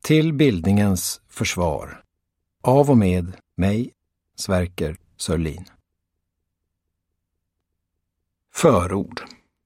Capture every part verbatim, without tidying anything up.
Till bildningens försvar. Av och med mig, Sverker Sörlin. Förord.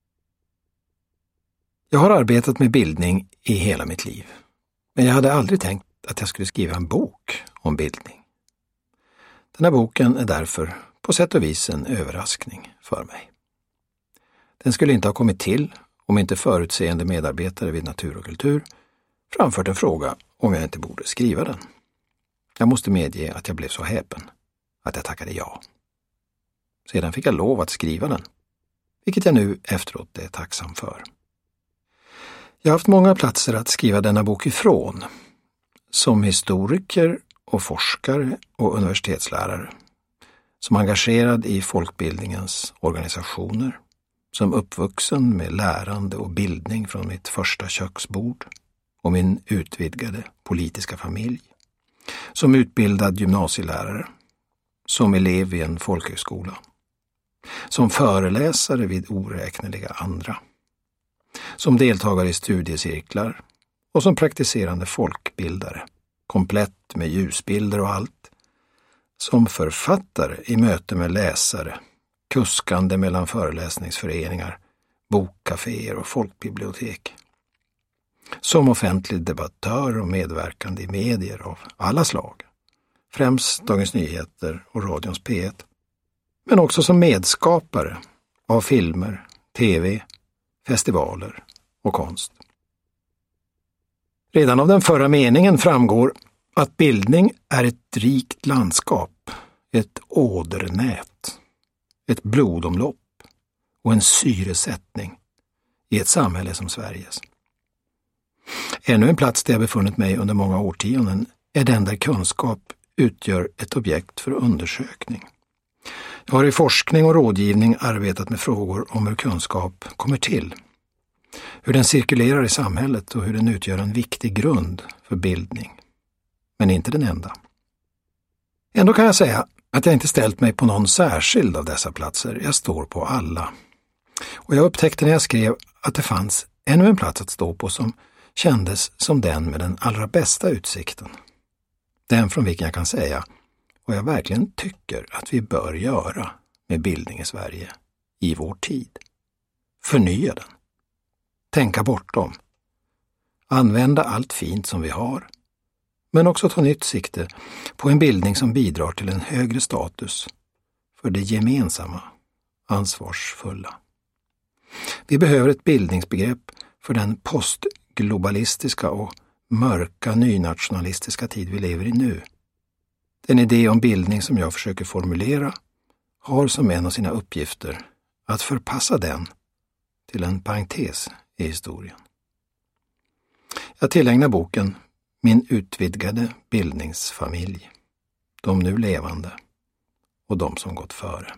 Jag har arbetat med bildning i hela mitt liv. Men jag hade aldrig tänkt att jag skulle skriva en bok om bildning. Den här boken är därför på sätt och vis en överraskning för mig. Den skulle inte ha kommit till om inte förutseende medarbetare vid Natur och kultur framfört en fråga om jag inte borde skriva den. Jag måste medge att jag blev så häpen att jag tackade ja. Sedan fick jag lov att skriva den, vilket jag nu efteråt är tacksam för. Jag har haft många platser att skriva denna bok ifrån, som historiker och forskare och universitetslärare, som engagerad i folkbildningens organisationer, som uppvuxen med lärande och bildning från mitt första köksbord och min utvidgade politiska familj, som utbildad gymnasielärare, som elev i en folkhögskola, som föreläsare vid oräkneliga andra, som deltagare i studiecirklar och som praktiserande folkbildare, komplett med ljusbilder och allt, som författare i möte med läsare, kuskande mellan föreläsningsföreningar, bokkaféer och folkbibliotek, som offentlig debattör och medverkande i medier av alla slag, främst Dagens Nyheter och radions P ett, men också som medskapare av filmer, tv, festivaler och konst. Redan av den förra meningen framgår att bildning är ett rikt landskap, ett ådernät, ett blodomlopp och en syresättning i ett samhälle som Sveriges. Ännu en plats där jag befunnit mig under många årtionden är den där kunskap utgör ett objekt för undersökning. Jag har i forskning och rådgivning arbetat med frågor om hur kunskap kommer till, hur den cirkulerar i samhället och hur den utgör en viktig grund för bildning. Men inte den enda. Ändå kan jag säga att jag inte ställt mig på någon särskild av dessa platser. Jag står på alla. Och jag upptäckte när jag skrev att det fanns ännu en plats att stå på som kändes som den med den allra bästa utsikten. Den från vilken jag kan säga vad jag verkligen tycker att vi bör göra med bildning i Sverige i vår tid. Förnya den. Tänka bortom. Använda allt fint som vi har. Men också ta nytt sikte på en bildning som bidrar till en högre status för det gemensamma, ansvarsfulla. Vi behöver ett bildningsbegrepp för den postglobalistiska och mörka nynationalistiska tid vi lever i nu. Den idé om bildning som jag försöker formulera har som en av sina uppgifter att förpassa den till en parentes i historien. Jag tillägnar boken min utvidgade bildningsfamilj, de nu levande och de som gått före.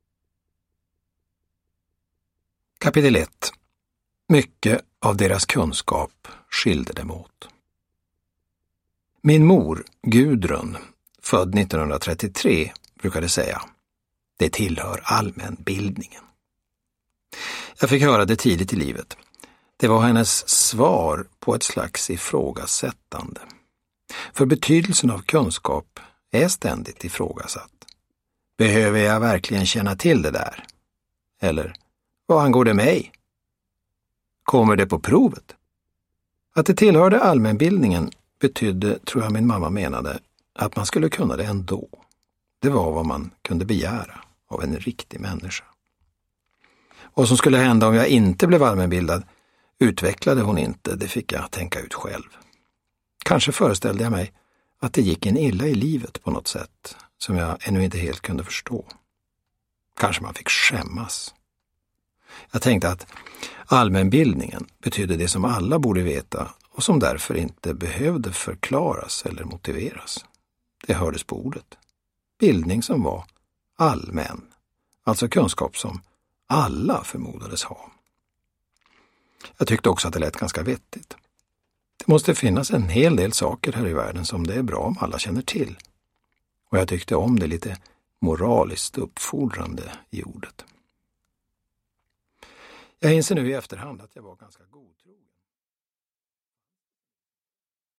Kapitel ett. Mycket av deras kunskap skilde dem åt. Min mor, Gudrun, född nittonhundratrettiotre, brukade säga: det tillhör allmänbildningen. Jag fick höra det tidigt i livet. Det var hennes svar på ett slags ifrågasättande. För betydelsen av kunskap är ständigt ifrågasatt. Behöver jag verkligen känna till det där? Eller, vad angår det mig? Kommer det på provet? Att det tillhörde allmänbildningen betydde, tror jag min mamma menade, att man skulle kunna det ändå. Det var vad man kunde begära av en riktig människa. Vad som skulle hända om jag inte blev allmänbildad utvecklade hon inte, det fick jag tänka ut själv. Kanske föreställde jag mig att det gick en illa i livet på något sätt som jag ännu inte helt kunde förstå. Kanske man fick skämmas. Jag tänkte att allmänbildningen betydde det som alla borde veta och som därför inte behövde förklaras eller motiveras. Det hördes på ordet. Bildning som var allmän, alltså kunskap som alla förmodades ha. Jag tyckte också att det lät ganska vettigt. Det måste finnas en hel del saker här i världen som det är bra om alla känner till. Och jag tyckte om det lite moraliskt uppfordrande i ordet. Jag inser nu i efterhand att jag var ganska godtrogen.